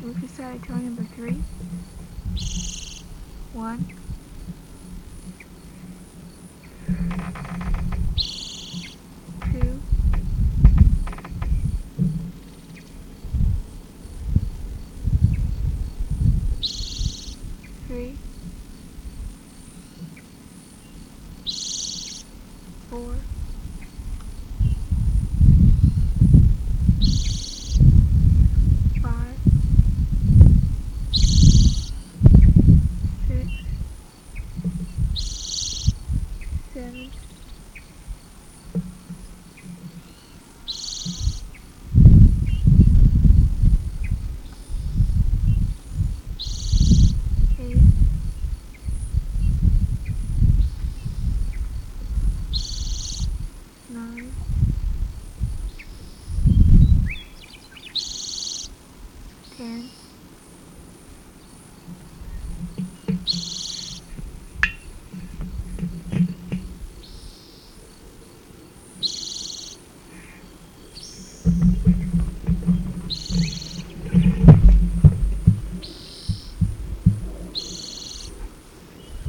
Luffy started counting number 3. 1, 2, 3, 4, 5, 6, 7, 8, 9, 10,